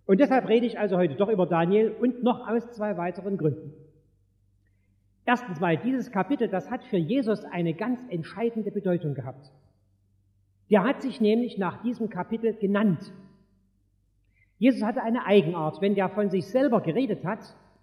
Und deshalb rede ich also heute doch über Daniel und noch aus 2 weiteren Gründen. Erstens mal, dieses Kapitel, das hat für Jesus eine ganz entscheidende Bedeutung gehabt. Der hat sich nämlich nach diesem Kapitel genannt. Jesus hatte eine Eigenart. Wenn der von sich selber geredet hat,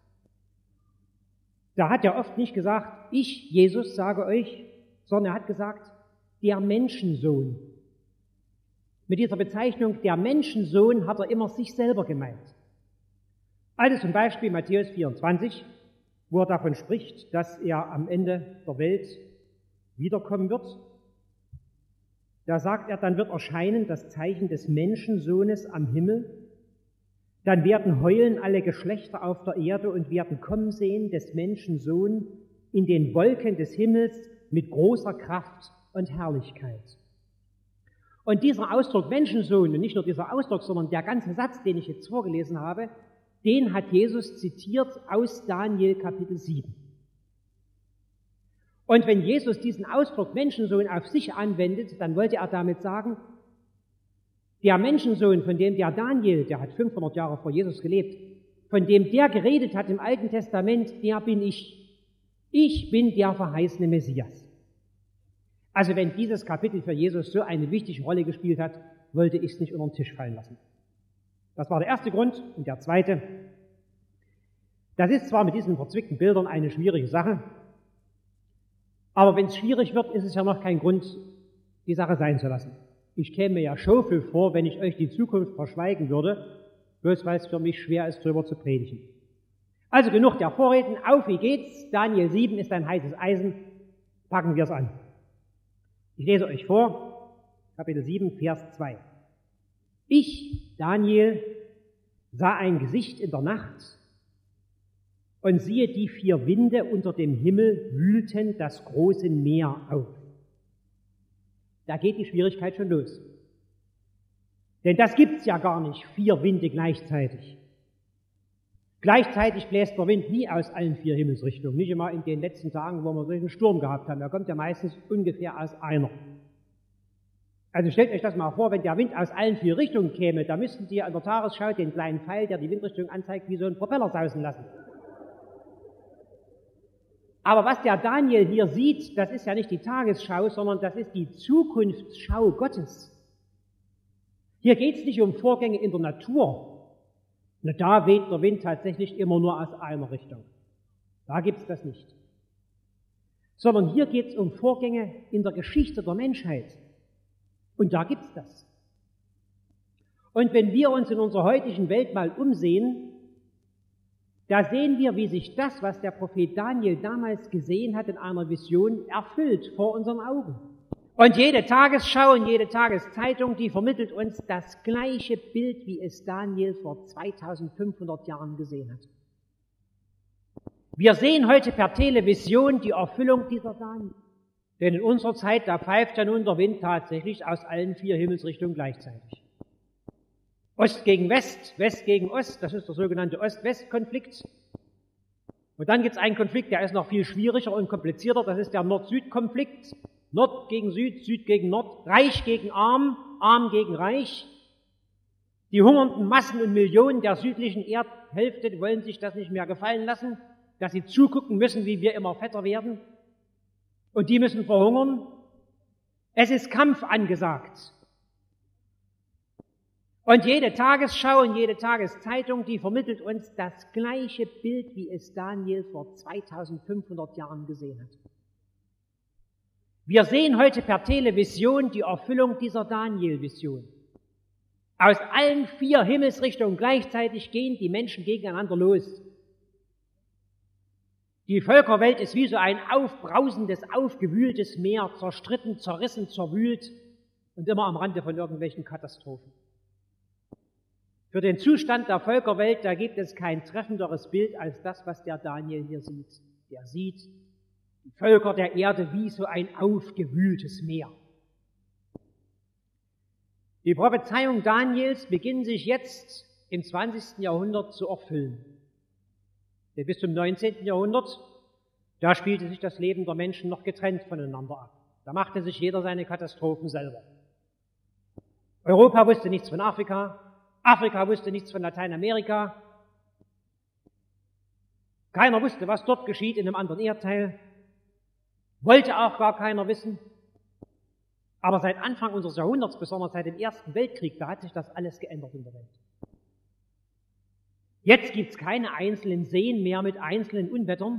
da hat er oft nicht gesagt, ich, Jesus, sage euch, sondern er hat gesagt, der Menschensohn. Mit dieser Bezeichnung, der Menschensohn, hat er immer sich selber gemeint. Also zum Beispiel Matthäus 24, wo er davon spricht, dass er am Ende der Welt wiederkommen wird. Da sagt er, dann wird erscheinen das Zeichen des Menschensohnes am Himmel. Dann werden heulen alle Geschlechter auf der Erde und werden kommen sehen des Menschensohn in den Wolken des Himmels mit großer Kraft und Herrlichkeit. Und dieser Ausdruck Menschensohn, und nicht nur dieser Ausdruck, sondern der ganze Satz, den ich jetzt vorgelesen habe, den hat Jesus zitiert aus Daniel Kapitel 7. Und wenn Jesus diesen Ausdruck Menschensohn auf sich anwendet, dann wollte er damit sagen, der Menschensohn, von dem der Daniel, der hat 500 Jahre vor Jesus gelebt, von dem der geredet hat im Alten Testament, der bin ich. Ich bin der verheißene Messias. Also wenn dieses Kapitel für Jesus so eine wichtige Rolle gespielt hat, wollte ich es nicht unter den Tisch fallen lassen. Das war der erste Grund. Und der zweite, das ist zwar mit diesen verzwickten Bildern eine schwierige Sache, aber wenn es schwierig wird, ist es ja noch kein Grund, die Sache sein zu lassen. Ich käme mir ja Schofel vor, wenn ich euch die Zukunft verschweigen würde, bloß weil es für mich schwer ist, darüber zu predigen. Also genug der Vorreden, auf, wie geht's? Daniel 7 ist ein heißes Eisen, packen wir es an. Ich lese euch vor, Kapitel 7, Vers 2. Ich, Daniel, sah ein Gesicht in der Nacht und siehe, die 4 Winde unter dem Himmel wühlten das große Meer auf. Da geht die Schwierigkeit schon los. Denn das gibt's ja gar nicht, 4 Winde gleichzeitig. Gleichzeitig bläst der Wind nie aus allen 4 Himmelsrichtungen. Nicht immer in den letzten Tagen, wo wir solchen Sturm gehabt haben. Er kommt ja meistens ungefähr aus einer. Also stellt euch das mal vor, wenn der Wind aus allen 4 Richtungen käme, da müssten Sie an der Tagesschau den kleinen Pfeil, der die Windrichtung anzeigt, wie so einen Propeller sausen lassen. Aber was der Daniel hier sieht, das ist ja nicht die Tagesschau, sondern das ist die Zukunftsschau Gottes. Hier geht es nicht um Vorgänge in der Natur. Na, da weht der Wind tatsächlich immer nur aus einer Richtung. Da gibt's das nicht. Sondern hier geht es um Vorgänge in der Geschichte der Menschheit. Und da gibt's das. Und wenn wir uns in unserer heutigen Welt mal umsehen, da sehen wir, wie sich das, was der Prophet Daniel damals gesehen hat in einer Vision, erfüllt vor unseren Augen. Und jede Tagesschau und jede Tageszeitung, die vermittelt uns das gleiche Bild, wie es Daniel vor 2500 Jahren gesehen hat. Wir sehen heute per Television die Erfüllung dieser Daniel. Denn in unserer Zeit, da pfeift ja nun der Wind tatsächlich aus allen 4 Himmelsrichtungen gleichzeitig. Ost gegen West, West gegen Ost, das ist der sogenannte Ost-West-Konflikt. Und dann gibt es einen Konflikt, der ist noch viel schwieriger und komplizierter, das ist der Nord-Süd-Konflikt. Nord gegen Süd, Süd gegen Nord, Reich gegen Arm, Arm gegen Reich. Die hungernden Massen und Millionen der südlichen Erdhälfte wollen sich das nicht mehr gefallen lassen, dass sie zugucken müssen, wie wir immer fetter werden. Und die müssen verhungern. Es ist Kampf angesagt. Und jede Tagesschau und jede Tageszeitung, die vermittelt uns das gleiche Bild, wie es Daniel vor 2500 Jahren gesehen hat. Wir sehen heute per Television die Erfüllung dieser Daniel-Vision. Aus allen 4 Himmelsrichtungen gleichzeitig gehen die Menschen gegeneinander los. Die Völkerwelt ist wie so ein aufbrausendes, aufgewühltes Meer, zerstritten, zerrissen, zerwühlt und immer am Rande von irgendwelchen Katastrophen. Für den Zustand der Völkerwelt, da gibt es kein treffenderes Bild als das, was der Daniel hier sieht. Der sieht die Völker der Erde wie so ein aufgewühltes Meer. Die Prophezeiungen Daniels beginnen sich jetzt im 20. Jahrhundert zu erfüllen. Denn bis zum 19. Jahrhundert, da spielte sich das Leben der Menschen noch getrennt voneinander ab. Da machte sich jeder seine Katastrophen selber. Europa wusste nichts von Afrika, Afrika wusste nichts von Lateinamerika. Keiner wusste, was dort geschieht in einem anderen Erdteil. Wollte auch gar keiner wissen. Aber seit Anfang unseres Jahrhunderts, besonders seit dem Ersten Weltkrieg, da hat sich das alles geändert in der Welt. Jetzt gibt es keine einzelnen Seen mehr mit einzelnen Unwettern,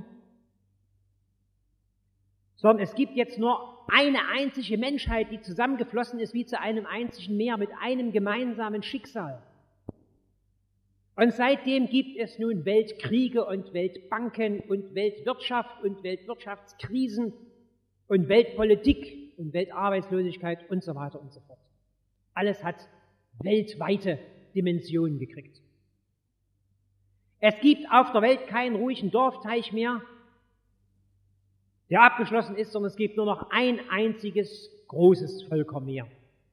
sondern es gibt jetzt nur eine einzige Menschheit, die zusammengeflossen ist wie zu einem einzigen Meer mit einem gemeinsamen Schicksal. Und seitdem gibt es nun Weltkriege und Weltbanken und Weltwirtschaft und Weltwirtschaftskrisen und Weltpolitik und Weltarbeitslosigkeit und so weiter und so fort. Alles hat weltweite Dimensionen gekriegt. Es gibt auf der Welt keinen ruhigen Dorfteich mehr, der abgeschlossen ist, sondern es gibt nur noch ein einziges großes Völkermeer.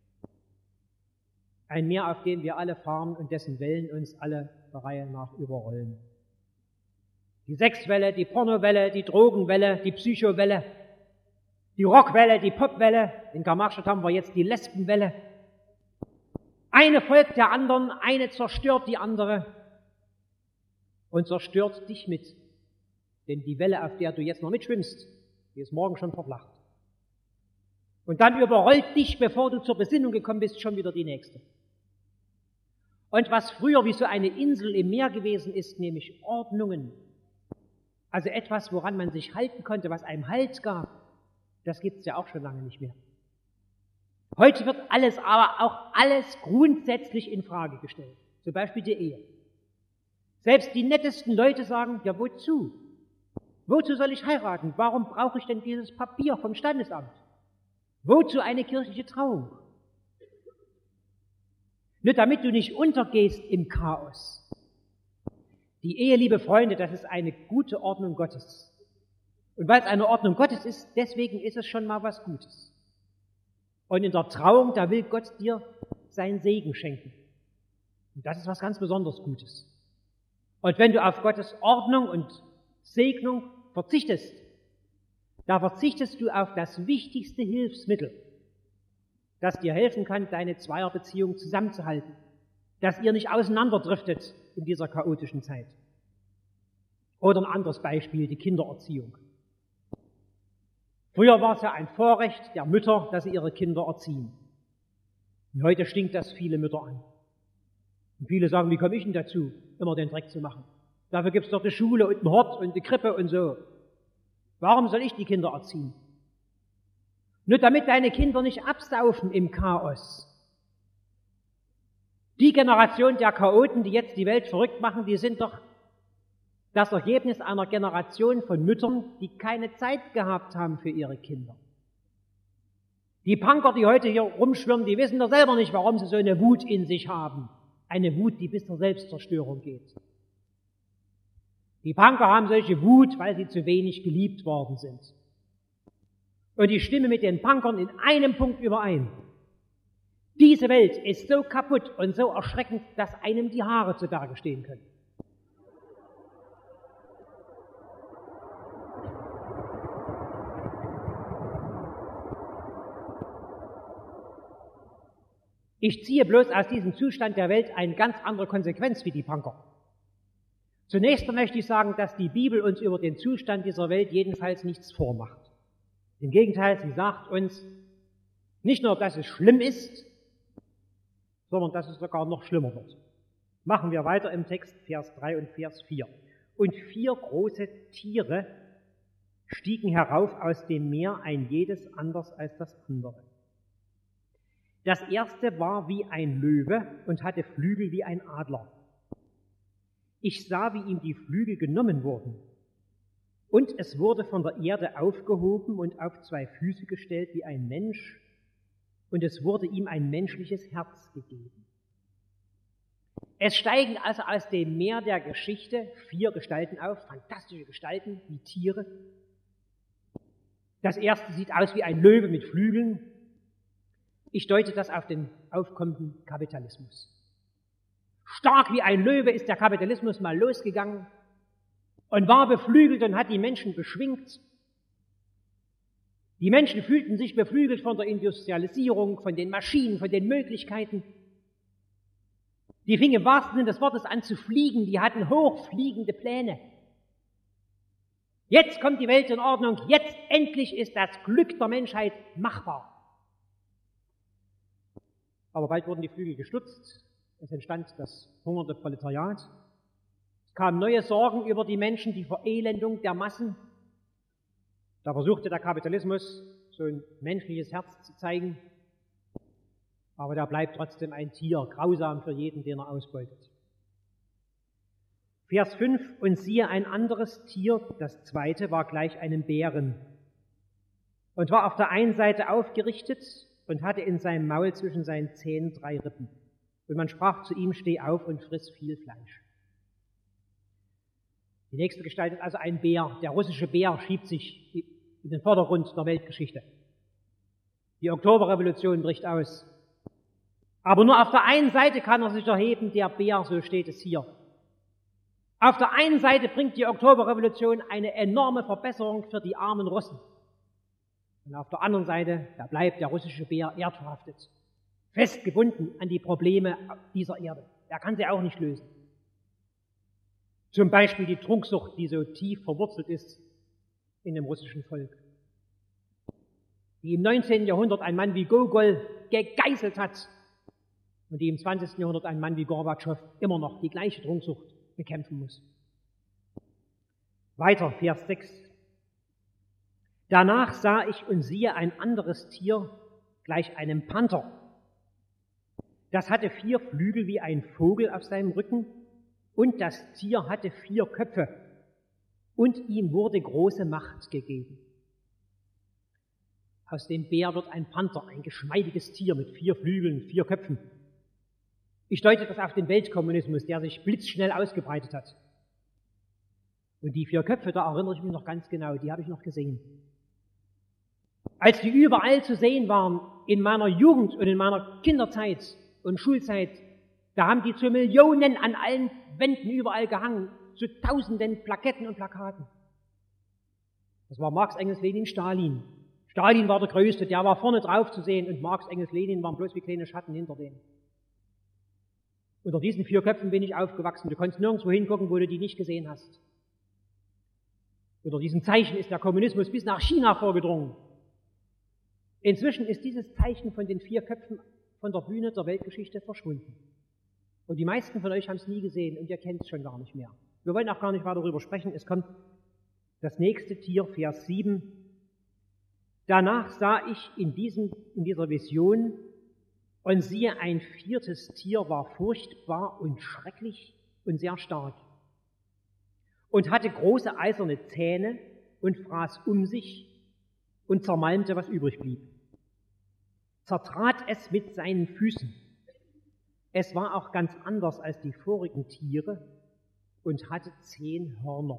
Ein Meer, auf dem wir alle fahren und dessen Wellen uns alle der Reihe nach überrollen. Die Sexwelle, die Pornowelle, die Drogenwelle, die Psychowelle, die Rockwelle, die Popwelle, in Karl-Marx-Stadt haben wir jetzt die Lesbenwelle. Eine folgt der anderen, eine zerstört die andere und zerstört dich mit. Denn die Welle, auf der du jetzt noch mitschwimmst, die ist morgen schon verflacht. Und dann überrollt dich, bevor du zur Besinnung gekommen bist, schon wieder die nächste. Und was früher wie so eine Insel im Meer gewesen ist, nämlich Ordnungen, also etwas, woran man sich halten konnte, was einem Halt gab, das gibt es ja auch schon lange nicht mehr. Heute wird alles, aber auch alles grundsätzlich in Frage gestellt. Zum Beispiel die Ehe. Selbst die nettesten Leute sagen, ja wozu? Wozu soll ich heiraten? Warum brauche ich denn dieses Papier vom Standesamt? Wozu eine kirchliche Trauung? Nur damit du nicht untergehst im Chaos. Die Ehe, liebe Freunde, das ist eine gute Ordnung Gottes. Und weil es eine Ordnung Gottes ist, deswegen ist es schon mal was Gutes. Und in der Trauung, da will Gott dir seinen Segen schenken. Und das ist was ganz besonders Gutes. Und wenn du auf Gottes Ordnung und Segnung verzichtest, da verzichtest du auf das wichtigste Hilfsmittel, das dir helfen kann, deine Zweierbeziehung zusammenzuhalten, dass ihr nicht auseinanderdriftet in dieser chaotischen Zeit. Oder ein anderes Beispiel, die Kindererziehung. Früher war es ja ein Vorrecht der Mütter, dass sie ihre Kinder erziehen. Und heute stinkt das viele Mütter an. Und viele sagen, wie komme ich denn dazu, immer den Dreck zu machen? Dafür gibt es doch die Schule und den Hort und die Krippe und so. Warum soll ich die Kinder erziehen? Nur damit deine Kinder nicht absaufen im Chaos. Die Generation der Chaoten, die jetzt die Welt verrückt machen, die sind doch das Ergebnis einer Generation von Müttern, die keine Zeit gehabt haben für ihre Kinder. Die Punker, die heute hier rumschwirren, die wissen doch selber nicht, warum sie so eine Wut in sich haben. Eine Wut, die bis zur Selbstzerstörung geht. Die Punker haben solche Wut, weil sie zu wenig geliebt worden sind. Und ich stimme mit den Punkern in einem Punkt überein. Diese Welt ist so kaputt und so erschreckend, dass einem die Haare zu Berge stehen können. Ich ziehe bloß aus diesem Zustand der Welt eine ganz andere Konsequenz wie die Punker. Zunächst möchte ich sagen, dass die Bibel uns über den Zustand dieser Welt jedenfalls nichts vormacht. Im Gegenteil, sie sagt uns nicht nur, dass es schlimm ist, sondern dass es sogar noch schlimmer wird. Machen wir weiter im Text, Vers 3 und Vers 4. Und 4 große Tiere stiegen herauf aus dem Meer, ein jedes anders als das andere. Das erste war wie ein Löwe und hatte Flügel wie ein Adler. Ich sah, wie ihm die Flügel genommen wurden. Und es wurde von der Erde aufgehoben und auf 2 Füße gestellt wie ein Mensch. Und es wurde ihm ein menschliches Herz gegeben. Es steigen also aus dem Meer der Geschichte 4 Gestalten auf, fantastische Gestalten wie Tiere. Das erste sieht aus wie ein Löwe mit Flügeln. Ich deute das auf den aufkommenden Kapitalismus. Stark wie ein Löwe ist der Kapitalismus mal losgegangen und war beflügelt und hat die Menschen beschwingt. Die Menschen fühlten sich beflügelt von der Industrialisierung, von den Maschinen, von den Möglichkeiten. Die fingen im wahrsten Sinne des Wortes an zu fliegen, die hatten hochfliegende Pläne. Jetzt kommt die Welt in Ordnung, jetzt endlich ist das Glück der Menschheit machbar. Aber bald wurden die Flügel gestutzt, es entstand das hungernde Proletariat, es kamen neue Sorgen über die Menschen, die Verelendung der Massen. Da versuchte der Kapitalismus, so ein menschliches Herz zu zeigen, aber der bleibt trotzdem ein Tier, grausam für jeden, den er ausbeutet. Vers 5, und siehe ein anderes Tier, das zweite, war gleich einem Bären und war auf der einen Seite aufgerichtet und hatte in seinem Maul zwischen seinen Zähnen 3 Rippen. Und man sprach zu ihm, steh auf und friss viel Fleisch. Die nächste Gestalt ist also ein Bär. Der russische Bär schiebt sich in den Vordergrund der Weltgeschichte. Die Oktoberrevolution bricht aus. Aber nur auf der einen Seite kann er sich erheben, der Bär, so steht es hier. Auf der einen Seite bringt die Oktoberrevolution eine enorme Verbesserung für die armen Russen. Und auf der anderen Seite, da bleibt der russische Bär erdverhaftet, festgebunden an die Probleme dieser Erde. Er kann sie auch nicht lösen. Zum Beispiel die Trunksucht, die so tief verwurzelt ist in dem russischen Volk. Die im 19. Jahrhundert ein Mann wie Gogol gegeißelt hat und die im 20. Jahrhundert ein Mann wie Gorbatschow immer noch die gleiche Trunksucht bekämpfen muss. Weiter, Vers 6. Danach sah ich und siehe ein anderes Tier, gleich einem Panther. Das hatte 4 Flügel wie ein Vogel auf seinem Rücken und das Tier hatte 4 Köpfe und ihm wurde große Macht gegeben. Aus dem Bär wird ein Panther, ein geschmeidiges Tier mit 4 Flügeln, 4 Köpfen. Ich deute das auf den Weltkommunismus, der sich blitzschnell ausgebreitet hat. Und die 4 Köpfe, da erinnere ich mich noch ganz genau, die habe ich noch gesehen. Als die überall zu sehen waren, in meiner Jugend und in meiner Kinderzeit und Schulzeit, da haben die zu Millionen an allen Wänden überall gehangen, zu Tausenden Plaketten und Plakaten. Das war Marx, Engels, Lenin, Stalin. Stalin war der Größte, der war vorne drauf zu sehen und Marx, Engels, Lenin waren bloß wie kleine Schatten hinter denen. Unter diesen 4 Köpfen bin ich aufgewachsen. Du konntest nirgendwo hingucken, wo du die nicht gesehen hast. Unter diesem Zeichen ist der Kommunismus bis nach China vorgedrungen. Inzwischen ist dieses Zeichen von den 4 Köpfen von der Bühne der Weltgeschichte verschwunden. Und die meisten von euch haben es nie gesehen und ihr kennt es schon gar nicht mehr. Wir wollen auch gar nicht weiter darüber sprechen. Es kommt das nächste Tier, Vers 7. Danach sah ich in dieser Vision und siehe, ein 4. Tier war furchtbar und schrecklich und sehr stark und hatte große eiserne Zähne und fraß um sich und zermalmte, was übrig blieb. Zertrat es mit seinen Füßen. Es war auch ganz anders als die vorigen Tiere und hatte 10 Hörner.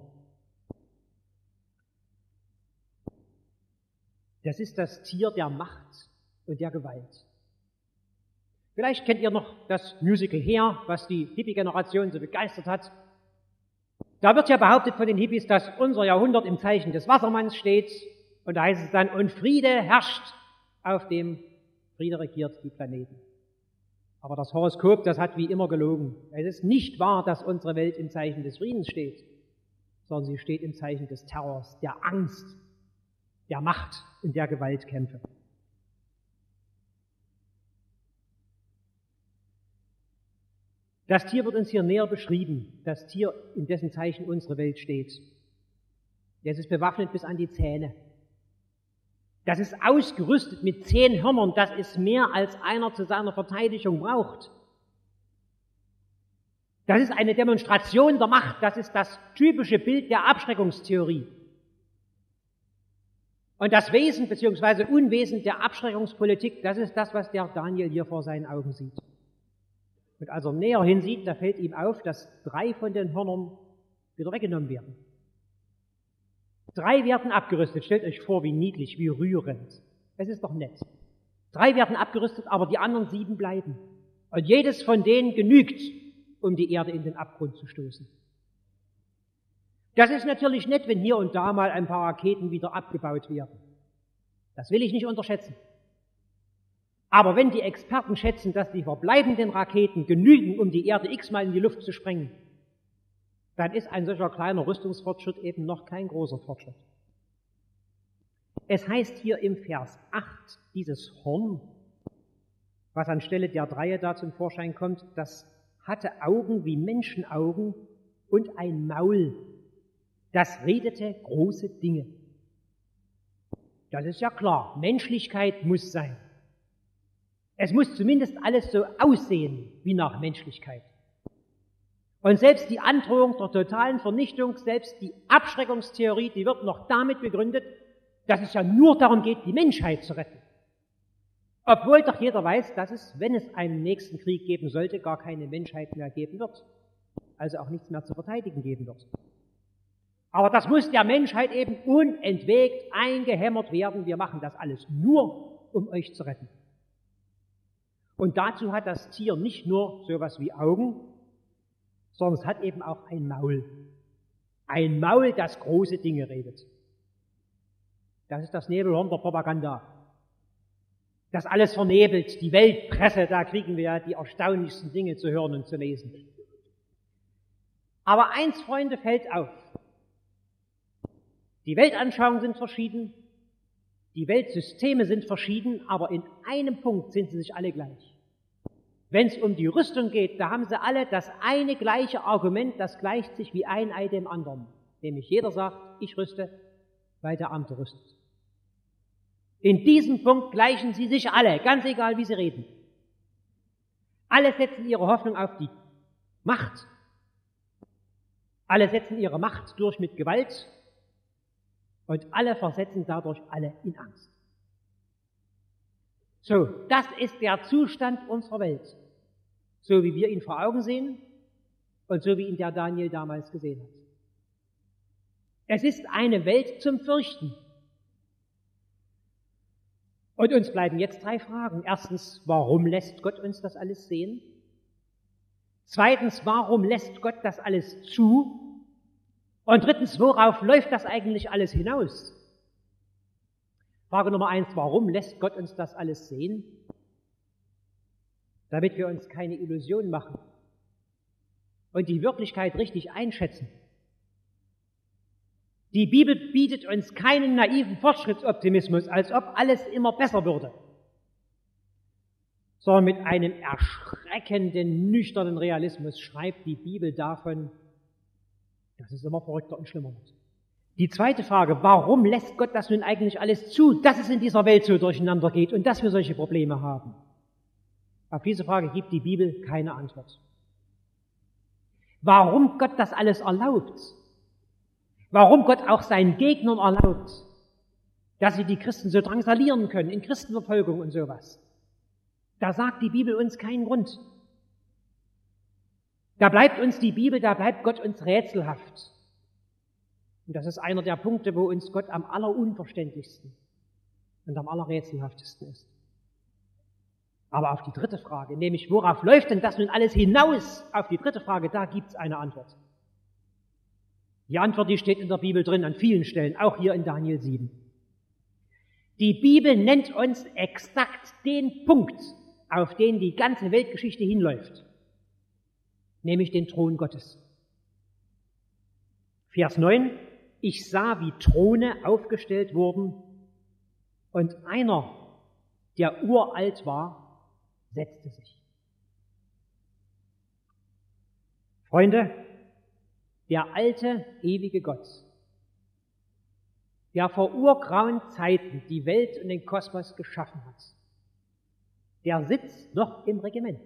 Das ist das Tier der Macht und der Gewalt. Vielleicht kennt ihr noch das Musical Hair, was die Hippie-Generation so begeistert hat. Da wird ja behauptet von den Hippies, dass unser Jahrhundert im Zeichen des Wassermanns steht. Und da heißt es dann, und Friede herrscht auf dem, Friede regiert die Planeten. Aber das Horoskop, das hat wie immer gelogen. Es ist nicht wahr, dass unsere Welt im Zeichen des Friedens steht, sondern sie steht im Zeichen des Terrors, der Angst, der Macht und der Gewaltkämpfe. Das Tier wird uns hier näher beschrieben, das Tier, in dessen Zeichen unsere Welt steht. Es ist bewaffnet bis an die Zähne. Das ist ausgerüstet mit 10 Hörnern, das ist mehr als einer zu seiner Verteidigung braucht. Das ist eine Demonstration der Macht, das ist das typische Bild der Abschreckungstheorie. Und das Wesen bzw. Unwesen der Abschreckungspolitik, das ist das, was der Daniel hier vor seinen Augen sieht. Und als er näher hinsieht, da fällt ihm auf, dass 3 von den Hörnern wieder weggenommen werden. 3 werden abgerüstet. Stellt euch vor, wie niedlich, wie rührend. Es ist doch nett. 3 werden abgerüstet, aber die anderen 7 bleiben. Und jedes von denen genügt, um die Erde in den Abgrund zu stoßen. Das ist natürlich nett, wenn hier und da mal ein paar Raketen wieder abgebaut werden. Das will ich nicht unterschätzen. Aber wenn die Experten schätzen, dass die verbleibenden Raketen genügen, um die Erde x-mal in die Luft zu sprengen, dann ist ein solcher kleiner Rüstungsfortschritt eben noch kein großer Fortschritt. Es heißt hier im Vers 8, dieses Horn, was anstelle der Dreie da zum Vorschein kommt, das hatte Augen wie Menschenaugen und ein Maul. Das redete große Dinge. Das ist ja klar, Menschlichkeit muss sein. Es muss zumindest alles so aussehen wie nach Menschlichkeit. Und selbst die Androhung der totalen Vernichtung, selbst die Abschreckungstheorie, die wird noch damit begründet, dass es ja nur darum geht, die Menschheit zu retten. Obwohl doch jeder weiß, dass es, wenn es einen nächsten Krieg geben sollte, gar keine Menschheit mehr geben wird. Also auch nichts mehr zu verteidigen geben wird. Aber das muss der Menschheit eben unentwegt eingehämmert werden. Wir machen das alles nur, um euch zu retten. Und dazu hat das Tier nicht nur sowas wie Augen, sondern es hat eben auch ein Maul. Ein Maul, das große Dinge redet. Das ist das Nebelhorn der Propaganda. Das alles vernebelt, die Weltpresse, da kriegen wir ja die erstaunlichsten Dinge zu hören und zu lesen. Aber eins, Freunde, fällt auf. Die Weltanschauungen sind verschieden, die Weltsysteme sind verschieden, aber in einem Punkt sind sie sich alle gleich. Wenn es um die Rüstung geht, da haben sie alle das eine gleiche Argument, das gleicht sich wie ein Ei dem anderen. Nämlich jeder sagt, ich rüste, weil der andere rüstet. In diesem Punkt gleichen sie sich alle, ganz egal wie sie reden. Alle setzen ihre Hoffnung auf die Macht. Alle setzen ihre Macht durch mit Gewalt. Und alle versetzen dadurch alle in Angst. So, das ist der Zustand unserer Welt. So wie wir ihn vor Augen sehen und so wie ihn der Daniel damals gesehen hat. Es ist eine Welt zum Fürchten. Und uns bleiben jetzt 3 Fragen. Erstens, warum lässt Gott uns das alles sehen? Zweitens, warum lässt Gott das alles zu? Und drittens, worauf läuft das eigentlich alles hinaus? Frage Nummer 1, warum lässt Gott uns das alles sehen? Damit wir uns keine Illusion machen und die Wirklichkeit richtig einschätzen. Die Bibel bietet uns keinen naiven Fortschrittsoptimismus, als ob alles immer besser würde, sondern mit einem erschreckenden, nüchternen Realismus schreibt die Bibel davon, dass es immer verrückter und schlimmer wird. Die zweite Frage, warum lässt Gott das nun eigentlich alles zu, dass es in dieser Welt so durcheinander geht und dass wir solche Probleme haben? Auf diese Frage gibt die Bibel keine Antwort. Warum Gott das alles erlaubt? Warum Gott auch seinen Gegnern erlaubt, dass sie die Christen so drangsalieren können, in Christenverfolgung und sowas? Da sagt die Bibel uns keinen Grund. Da bleibt uns die Bibel, da bleibt Gott uns rätselhaft. Und das ist einer der Punkte, wo uns Gott am allerunverständlichsten und am allerrätselhaftesten ist. Aber auf die dritte Frage, nämlich worauf läuft denn das nun alles hinaus? Auf die dritte Frage, da gibt's eine Antwort. Die Antwort, die steht in der Bibel drin, an vielen Stellen, auch hier in Daniel 7. Die Bibel nennt uns exakt den Punkt, auf den die ganze Weltgeschichte hinläuft. Nämlich den Thron Gottes. Vers 9, ich sah, wie Throne aufgestellt wurden und einer, der uralt war, setzte sich. Freunde, der alte, ewige Gott, der vor urgrauen Zeiten die Welt und den Kosmos geschaffen hat, der sitzt noch im Regiment.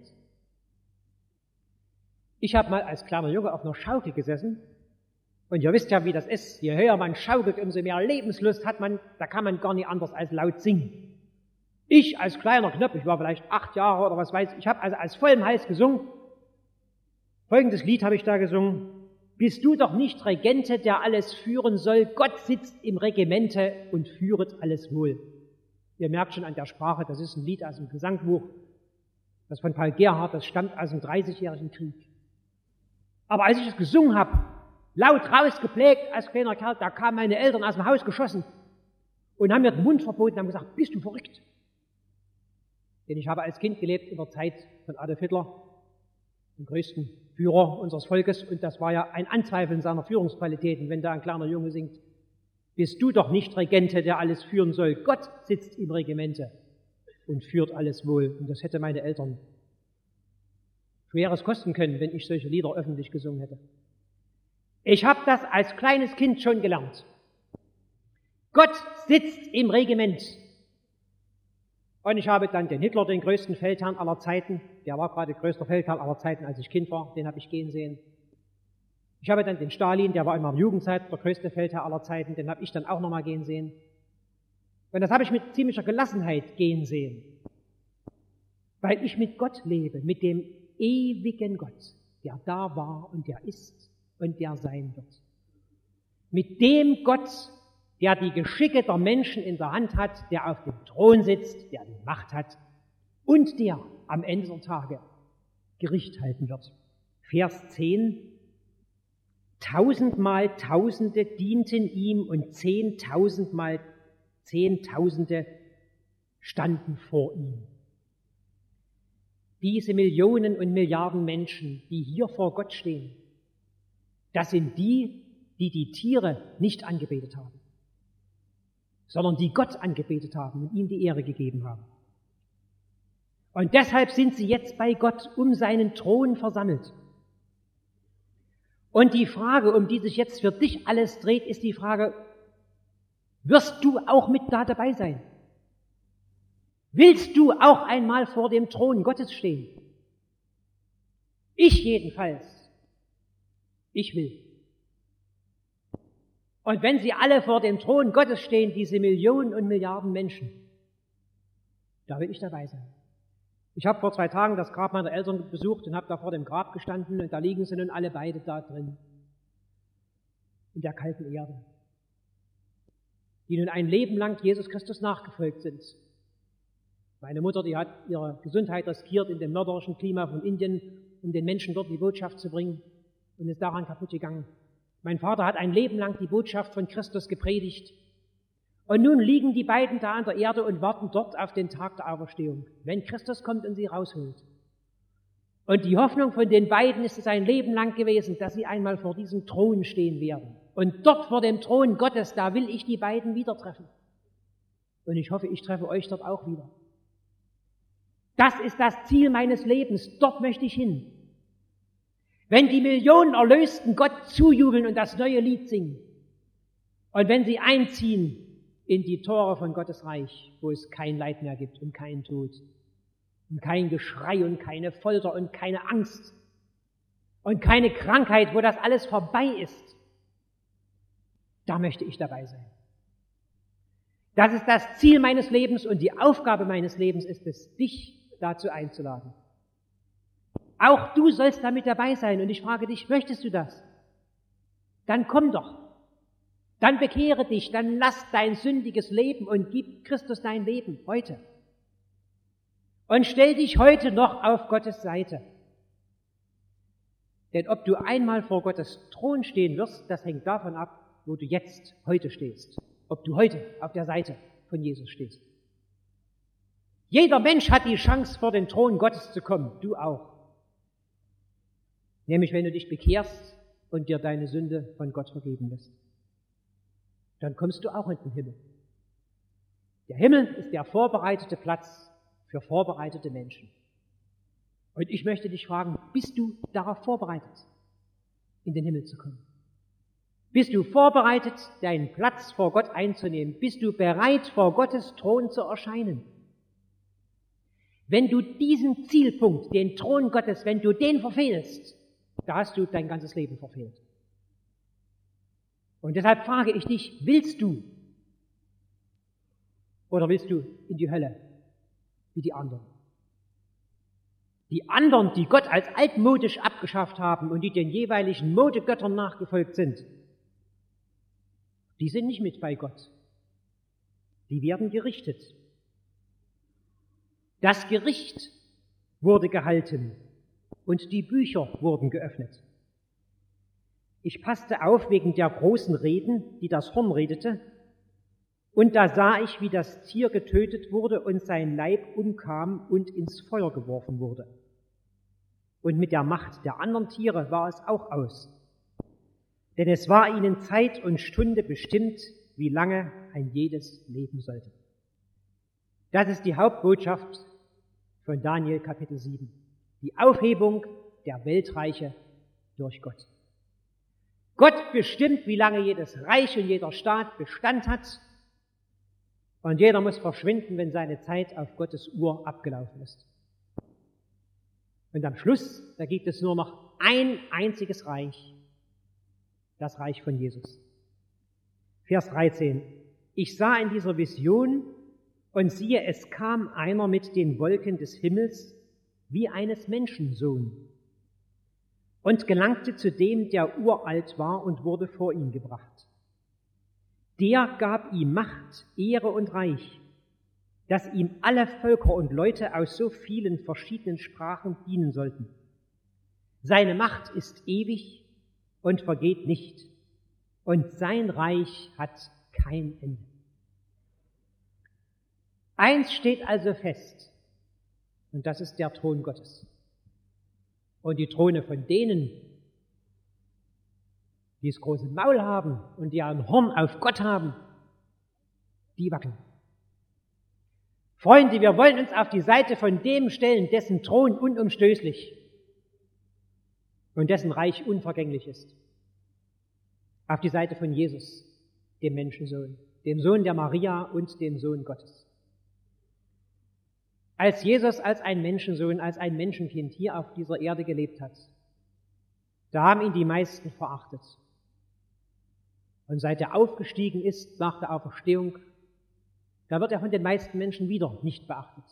Ich habe mal als kleiner Junge auf einer Schaukel gesessen und ihr wisst ja, wie das ist. Je höher man schaukelt, umso mehr Lebenslust hat man, da kann man gar nicht anders als laut singen. Ich als kleiner Knopf, ich war vielleicht 8 Jahre oder was weiß ich, habe also als vollem Hals gesungen. Folgendes Lied habe ich da gesungen. Bist du doch nicht Regente, der alles führen soll, Gott sitzt im Regimente und führet alles wohl. Ihr merkt schon an der Sprache, das ist ein Lied aus dem Gesangbuch, das von Paul Gerhardt, das stammt aus dem 30-jährigen Krieg. Aber als ich es gesungen habe, laut rausgeplägt als kleiner Kerl, da kamen meine Eltern aus dem Haus geschossen und haben mir den Mund verboten und haben gesagt, bist du verrückt? Denn ich habe als Kind gelebt in der Zeit von Adolf Hitler, dem größten Führer unseres Volkes, und das war ja ein Anzweifeln seiner Führungsqualitäten, wenn da ein kleiner Junge singt: Bist du doch nicht Regente, der alles führen soll. Gott sitzt im Regimente und führt alles wohl. Und das hätte meine Eltern Schweres kosten können, wenn ich solche Lieder öffentlich gesungen hätte. Ich habe das als kleines Kind schon gelernt. Gott sitzt im Regiment. Und ich habe dann den Hitler, den größten Feldherrn aller Zeiten, der war gerade größter Feldherr aller Zeiten, als ich Kind war, den habe ich gehen sehen. Ich habe dann den Stalin, der war in meiner Jugendzeit der größte Feldherr aller Zeiten, den habe ich dann auch nochmal gehen sehen. Und das habe ich mit ziemlicher Gelassenheit gehen sehen, weil ich mit Gott lebe, mit dem ewigen Gott, der da war und der ist und der sein wird. Mit dem Gott, der die Geschicke der Menschen in der Hand hat, der auf dem Thron sitzt, der die Macht hat und der am Ende der Tage Gericht halten wird. Vers 10: Tausendmal Tausende dienten ihm und 10.000-mal Zehntausende standen vor ihm. Diese Millionen und Milliarden Menschen, die hier vor Gott stehen, das sind die, die die Tiere nicht angebetet haben, sondern die Gott angebetet haben und ihm die Ehre gegeben haben. Und deshalb sind sie jetzt bei Gott um seinen Thron versammelt. Und die Frage, um die sich jetzt für dich alles dreht, ist die Frage: Wirst du auch mit da dabei sein? Willst du auch einmal vor dem Thron Gottes stehen? Ich jedenfalls. Ich will. Und wenn sie alle vor dem Thron Gottes stehen, diese Millionen und Milliarden Menschen, da will ich dabei sein. Ich habe vor 2 Tagen das Grab meiner Eltern besucht und habe da vor dem Grab gestanden, und da liegen sie nun alle beide da drin, in der kalten Erde, die nun ein Leben lang Jesus Christus nachgefolgt sind. Meine Mutter, die hat ihre Gesundheit riskiert in dem mörderischen Klima von Indien, um den Menschen dort die Botschaft zu bringen, und ist daran kaputt gegangen. Mein Vater hat ein Leben lang die Botschaft von Christus gepredigt. Und nun liegen die beiden da an der Erde und warten dort auf den Tag der Auferstehung, wenn Christus kommt und sie rausholt. Und die Hoffnung von den beiden ist es ein Leben lang gewesen, dass sie einmal vor diesem Thron stehen werden. Und dort vor dem Thron Gottes, da will ich die beiden wieder treffen. Und ich hoffe, ich treffe euch dort auch wieder. Das ist das Ziel meines Lebens. Dort möchte ich hin. Wenn die Millionen Erlösten Gott zujubeln und das neue Lied singen, und wenn sie einziehen in die Tore von Gottes Reich, wo es kein Leid mehr gibt und keinen Tod und kein Geschrei und keine Folter und keine Angst und keine Krankheit, wo das alles vorbei ist, da möchte ich dabei sein. Das ist das Ziel meines Lebens, und die Aufgabe meines Lebens ist es, dich dazu einzuladen. Auch du sollst damit dabei sein, und ich frage dich, möchtest du das? Dann komm doch. Dann bekehre dich, dann lass dein sündiges Leben und gib Christus dein Leben heute. Und stell dich heute noch auf Gottes Seite. Denn ob du einmal vor Gottes Thron stehen wirst, das hängt davon ab, wo du jetzt heute stehst. Ob du heute auf der Seite von Jesus stehst. Jeder Mensch hat die Chance, vor den Thron Gottes zu kommen, du auch. Nämlich, wenn du dich bekehrst und dir deine Sünde von Gott vergeben lässt. Dann kommst du auch in den Himmel. Der Himmel ist der vorbereitete Platz für vorbereitete Menschen. Und ich möchte dich fragen, bist du darauf vorbereitet, in den Himmel zu kommen? Bist du vorbereitet, deinen Platz vor Gott einzunehmen? Bist du bereit, vor Gottes Thron zu erscheinen? Wenn du diesen Zielpunkt, den Thron Gottes, wenn du den verfehlst, da hast du dein ganzes Leben verfehlt. Und deshalb frage ich dich, willst du oder willst du in die Hölle wie die anderen? Die anderen, die Gott als altmodisch abgeschafft haben und die den jeweiligen Modegöttern nachgefolgt sind, die sind nicht mit bei Gott. Die werden gerichtet. Das Gericht wurde gehalten und die Bücher wurden geöffnet. Ich passte auf wegen der großen Reden, die das Horn redete, Und da sah ich, wie das Tier getötet wurde und sein Leib umkam und ins Feuer geworfen wurde. Und mit der Macht der anderen Tiere war es auch aus. Denn es war ihnen Zeit und Stunde bestimmt, wie lange ein jedes leben sollte. Das ist die Hauptbotschaft von Daniel Kapitel 7. Die Aufhebung der Weltreiche durch Gott. Gott bestimmt, wie lange jedes Reich und jeder Staat Bestand hat. Und jeder muss verschwinden, wenn seine Zeit auf Gottes Uhr abgelaufen ist. Und am Schluss, da gibt es nur noch ein einziges Reich. Das Reich von Jesus. Vers 13. Ich sah in dieser Vision und siehe, es kam einer mit den Wolken des Himmels wie eines Menschensohn und gelangte zu dem, der uralt war und wurde vor ihn gebracht. Der gab ihm Macht, Ehre und Reich, dass ihm alle Völker und Leute aus so vielen verschiedenen Sprachen dienen sollten. Seine Macht ist ewig und vergeht nicht, und sein Reich hat kein Ende. Eins steht also fest, und das ist der Thron Gottes. Und die Throne von denen, die das große Maul haben und die ein Horn auf Gott haben, die wackeln. Freunde, wir wollen uns auf die Seite von dem stellen, dessen Thron unumstößlich und dessen Reich unvergänglich ist. Auf die Seite von Jesus, dem Menschensohn, dem Sohn der Maria und dem Sohn Gottes. Als Jesus als ein Menschensohn, als ein Menschenkind hier auf dieser Erde gelebt hat, da haben ihn die meisten verachtet. Und seit er aufgestiegen ist nach der Auferstehung, da wird er von den meisten Menschen wieder nicht beachtet.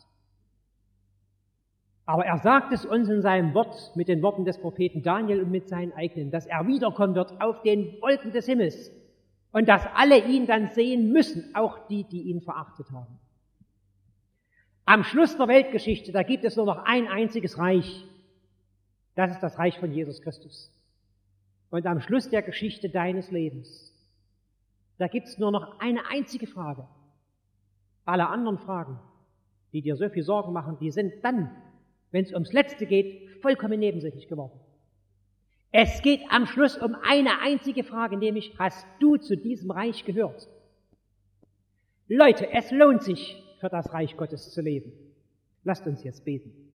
Aber er sagt es uns in seinem Wort, mit den Worten des Propheten Daniel und mit seinen eigenen, dass er wiederkommen wird auf den Wolken des Himmels und dass alle ihn dann sehen müssen, auch die, die ihn verachtet haben. Am Schluss der Weltgeschichte, da gibt es nur noch ein einziges Reich. Das ist das Reich von Jesus Christus. Und am Schluss der Geschichte deines Lebens, da gibt es nur noch eine einzige Frage. Alle anderen Fragen, die dir so viel Sorgen machen, die sind dann, wenn es ums Letzte geht, vollkommen nebensächlich geworden. Es geht am Schluss um eine einzige Frage, nämlich, hast du zu diesem Reich gehört? Leute, es lohnt sich, für das Reich Gottes zu leben. Lasst uns jetzt beten.